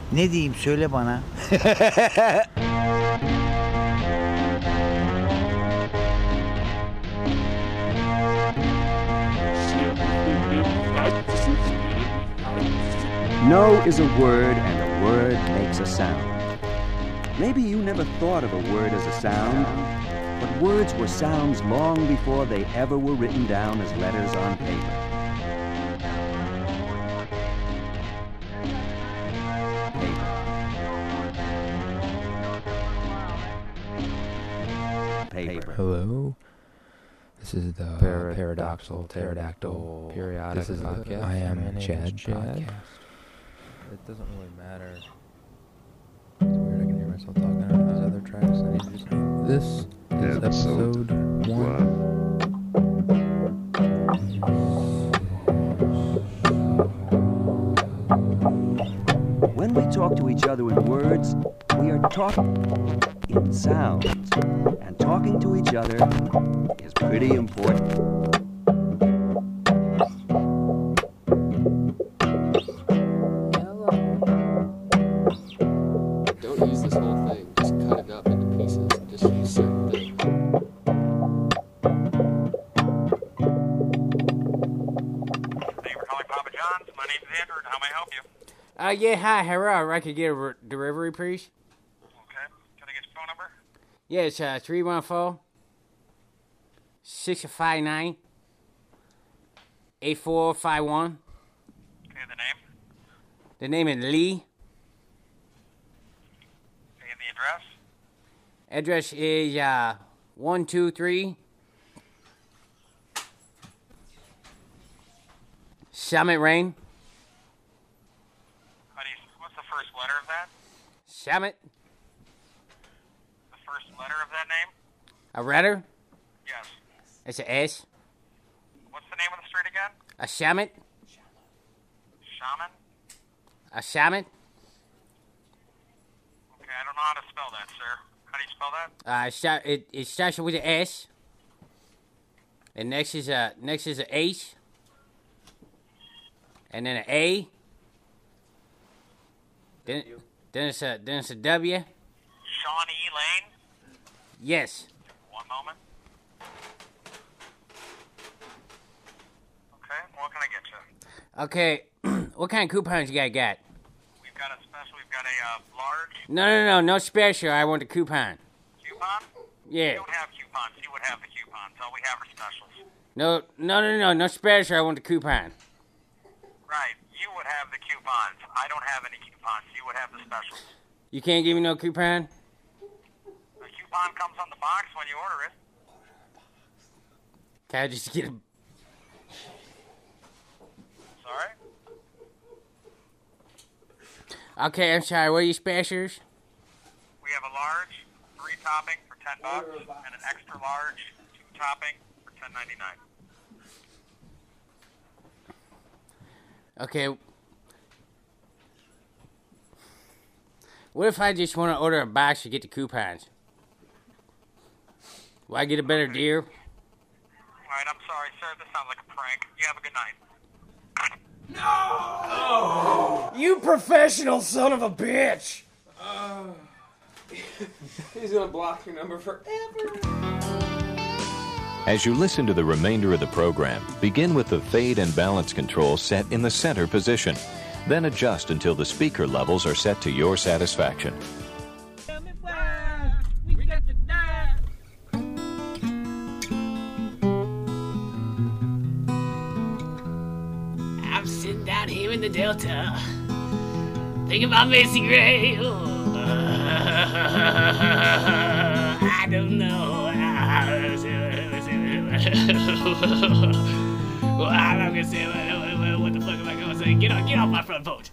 Ne diyeyim söyle bana. No is a word, and a word makes a sound. Maybe you never thought of a word as a sound, but words were sounds long before they ever were written down as letters on paper. Paper. Hello. This is the Paradoxal Pterodactyl Periodic Podcast. I am Chad. It doesn't really matter. It's weird, I can hear myself talking out of these other tracks. I need to just know. This is episode 1. When we talk to each other in words, we are talking in sounds. And talking to each other is pretty important. Don't use this whole thing. Just cut it up into pieces. Just use certain things. Thank you for calling Papa John's. My name is Andrew. How may I help you? Yeah, hi, hello. I could get a delivery, please. Okay. Can I get your phone number? Yeah, it's 314-659-8451. Okay, the name? The name is Lee. Okay, and the address? Address is 123 Summit Lane. What's the first letter of that? Summit. The first letter of that name? A letter? Yes. It's a S. What's the name of the street again? A summit. Shaman? A summit. Okay, I don't know how to spell that, sir. How do you spell that? It starts with an S. And next is a H. And then an A. Then it's a W. Shawnee Lane? Yes. One moment. Okay, what can I get you? Okay. What kind of coupons you got? We've got a special. We've got a large No special. I want the coupon. coupon. Yeah. We don't have coupons. You would have the coupons. All we have are specials. No special. I want the coupon. Right. You would have the coupons. I don't have any coupons. You would have the specials. You can't give me no coupon? The coupon comes on the box when you order it. Can I just get a... Sorry? Okay, I'm sorry. What are your specials? We have a large, 3-topping for $10, and an extra large, 2-topping for $10.99. Okay. What if I just want to order a box to get the coupons? Will I get a better deal? All right, I'm sorry, sir. This sounds like a prank. You have a good night. You professional son of a bitch! He's gonna block your number forever. As you listen to the remainder of the program, begin with the fade and balance control set in the center position. Then adjust until the speaker levels are set to your satisfaction. I'm sitting down here in the Delta, thinking about Macy Gray. I don't know. Well, I'm not gonna say what the fuck am I gonna say? Get off my front porch.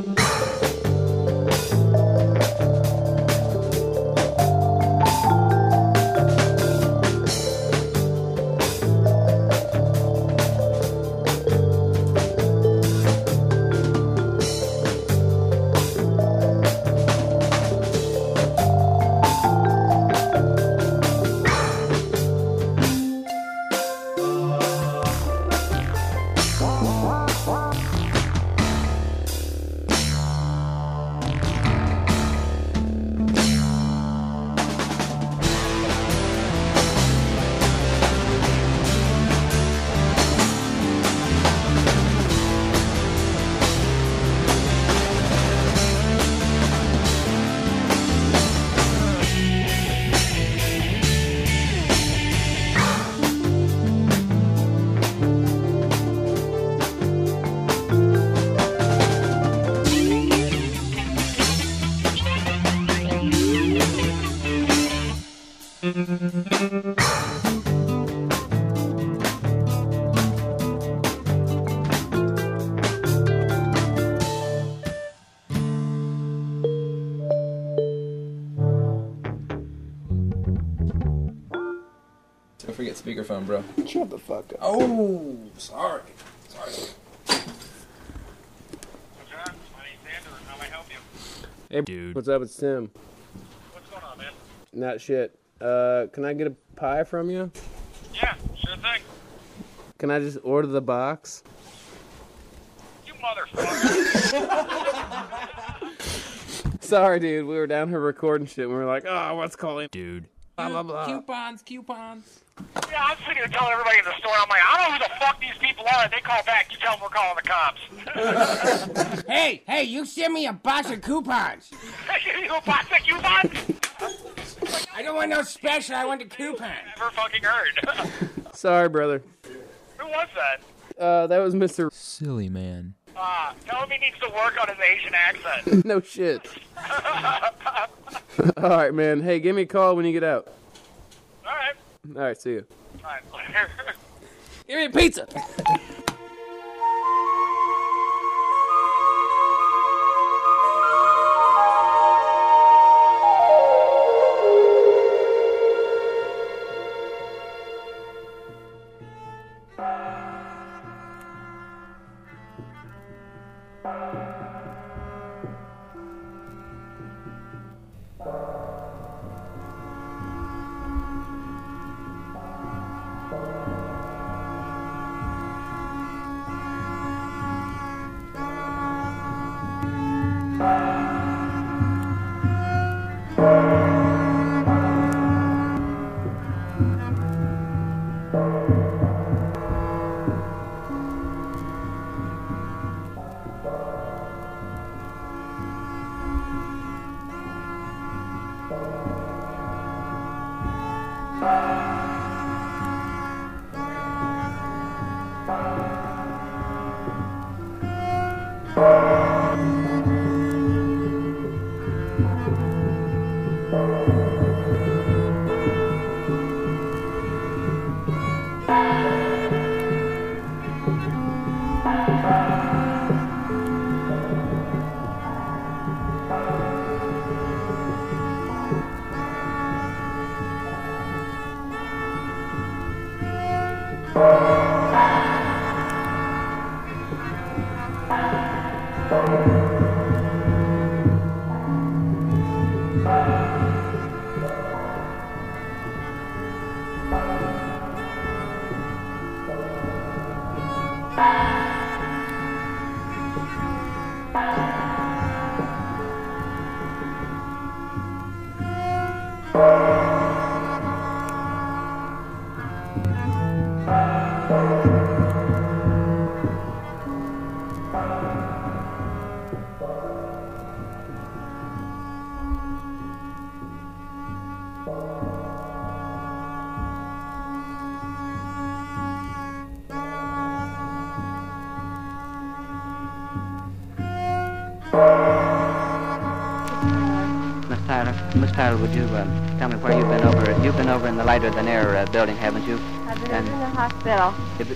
Don't forget speakerphone, bro. Shut the fuck up. Oh, sorry. Sorry. Hey, dude. What's up? It's Tim. What's going on, man? Not shit. Can I get a pie from you? Yeah, sure thing. Can I just order the box? You motherfucker. Sorry, dude. We were down here recording shit, and we were like, oh, what's calling? Dude. Blah, blah, blah. Coupons. Yeah, I'm sitting here telling everybody in the store, I'm like, I don't know who the fuck these people are, and they call back, you tell them we're calling the cops. Hey, you send me a box of coupons. You a box of coupons? I don't want no special, I want the coupon. Never fucking heard. Sorry, brother. Who was that? That was Mr. Silly man. Tell him he needs to work on his Asian accent. No shit. All right, man. Hey, give me a call when you get out. All right. All right, see you. All right. Give me a pizza. Miss Tyler, would you tell me where you've been over? You've been over in the lighter than air building, haven't you? I've been in the hospital.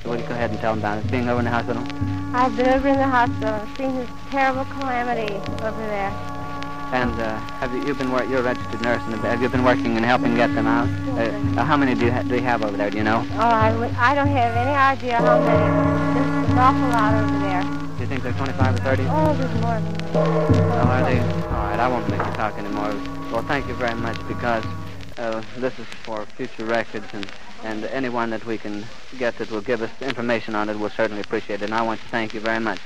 Will you go ahead and tell them about it? Being over in the hospital? I've been over in the hospital and seen this terrible calamity over there. And have you been you're a registered nurse, and have you been working and helping get them out? How many do you have over there? Do you know? Oh, I don't have any idea how many. There's an awful lot over there. Do you think there's 25 or 30? Oh, there's more than that. Oh, are they? All right, I won't make you talk anymore. Well, thank you very much, because this is for future records, and anyone that we can get that will give us information on it will certainly appreciate it. And I want to thank you very much.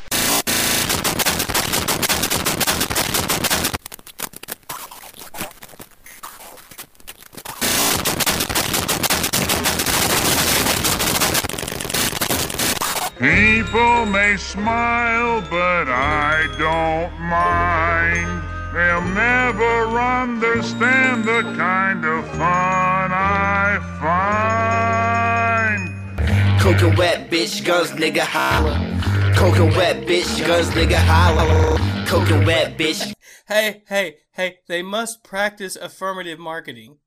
People may smile, but I don't mind. They'll never understand the kind of fun I find. Coca wet bitch, guns nigga holla. Coca wet bitch, guns nigga holla. Coca wet bitch. Hey, they must practice affirmative marketing.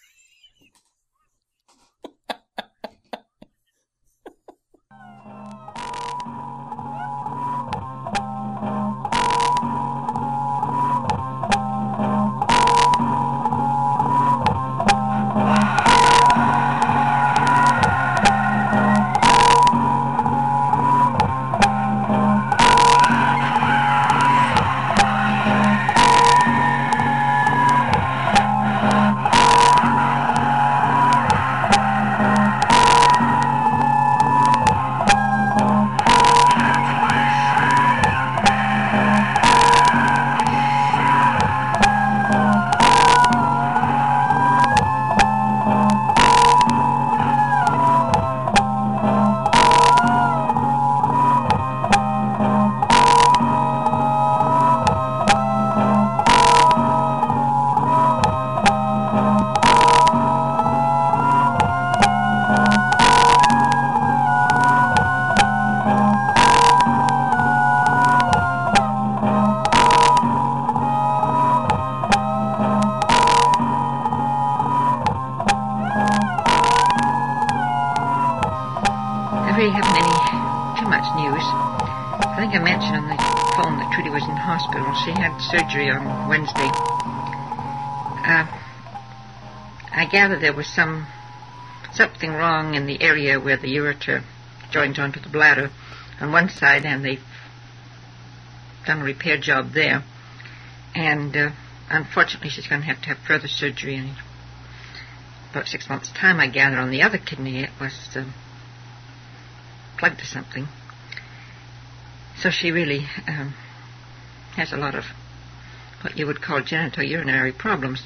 She had surgery on Wednesday. I gather there was something wrong in the area where the ureter joins onto the bladder on one side, and they've done a repair job there. And unfortunately, she's going to have further surgery in about 6 months' time, I gather. On the other kidney, it was plugged to something. So she really has a lot of what you would call genitourinary problems.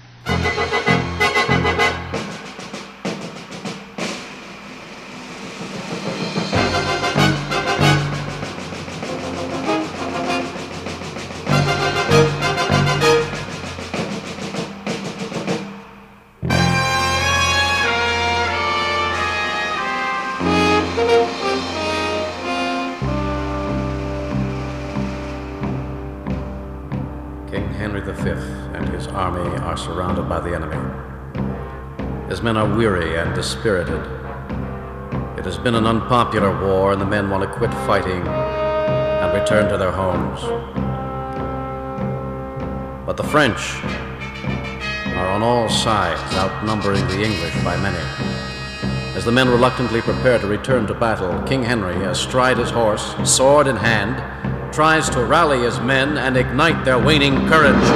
Surrounded by the enemy. His men are weary and dispirited. It has been an unpopular war, and the men want to quit fighting and return to their homes. But the French are on all sides, outnumbering the English by many. As the men reluctantly prepare to return to battle, King Henry, astride his horse, sword in hand, tries to rally his men and ignite their waning courage.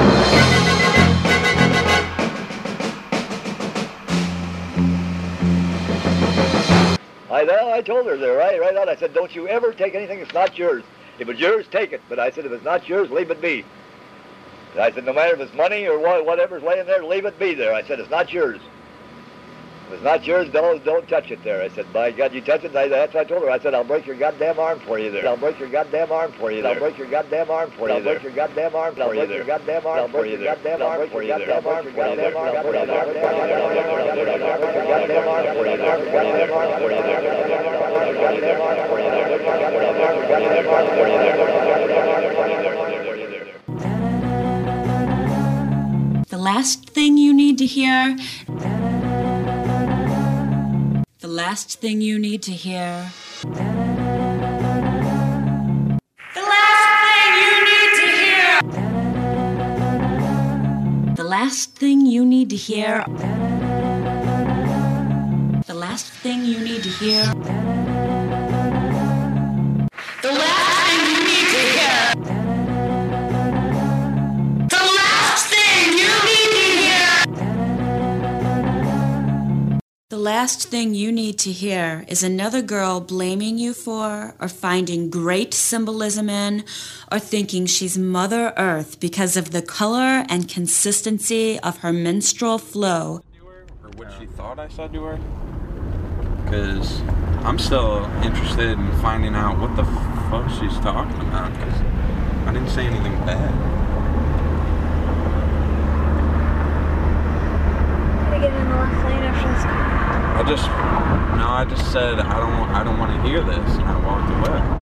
I told her there, right out. I said, don't you ever take anything that's not yours. If it's yours, take it. But I said, if it's not yours, leave it be. And I said, no matter if it's money or whatever's laying there, leave it be there. I said, it's not yours. If it's not yours, don't touch it there. I said, by God, you touch it. That's what I told her. I said, I'll break your goddamn arm for you there. I'll break your goddamn arm for you there. I'll break your goddamn arm for you there. I'll break your goddamn arm for you there. I'll break your goddamn arm for you there. I'll break your goddamn arm for you there. I'll break your goddamn arm for you there. The last thing you need to hear. The last thing you need to hear. The last thing you need to hear. The last thing you need to hear. The last thing you need to hear. The last thing you need to hear. The last thing you need to hear is another girl blaming you for, or finding great symbolism in, or thinking she's Mother Earth because of the color and consistency of her menstrual flow. Or what she thought I said to her? Because I'm still interested in finding out what the fuck she's talking about, because I didn't say anything bad. Can I get in the left lane after this car? I just said I don't want to hear this, and I walked away.